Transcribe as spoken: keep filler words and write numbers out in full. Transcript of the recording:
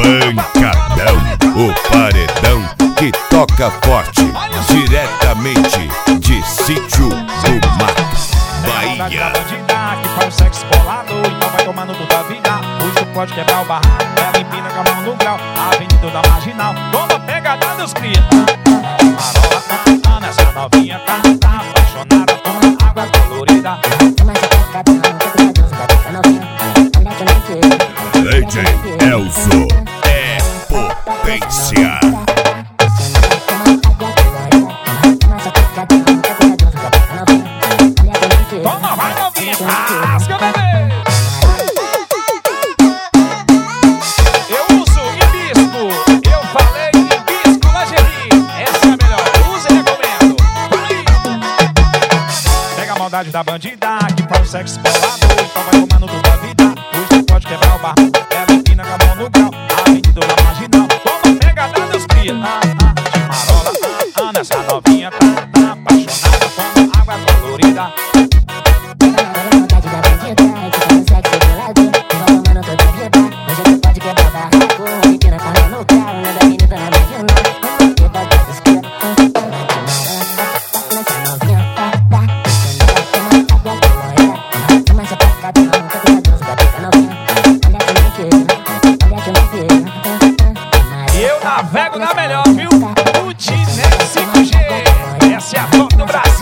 Pancadão, o paredão que toca forte, diretamente de Sítio do Mato, Bahia. Que faz o sexo bolado, então vai tomando toda a vida. Hoje tu pode quebrar o barraco, ela empina com a mão no grau. Avenida da Marginal, toma pegada dos cria. Marola, Ana, essa novinha tá, tá apaixonada por água colorida. D J Elzo é potência. Toma, vai novinha, rasga, bebê. Eu uso hibisco, eu falei hibisco lingerie. Essa é a melhor, usa e recomendo. Vai. Pega a maldade da bandida, que faz o sexo bolado, então vai tomando toda a vida. Hoje tu pode quebrar o barraco, ela empina com a mão no grau. Avenida da Marginal, toma pegada dos cria. Ah, ah, de marola, ah, Ana, essa novinha tá, tá apaixonada com água colorida. Eu navego na melhor, viu? O Dinec cinco G, essa é a top do Brasil.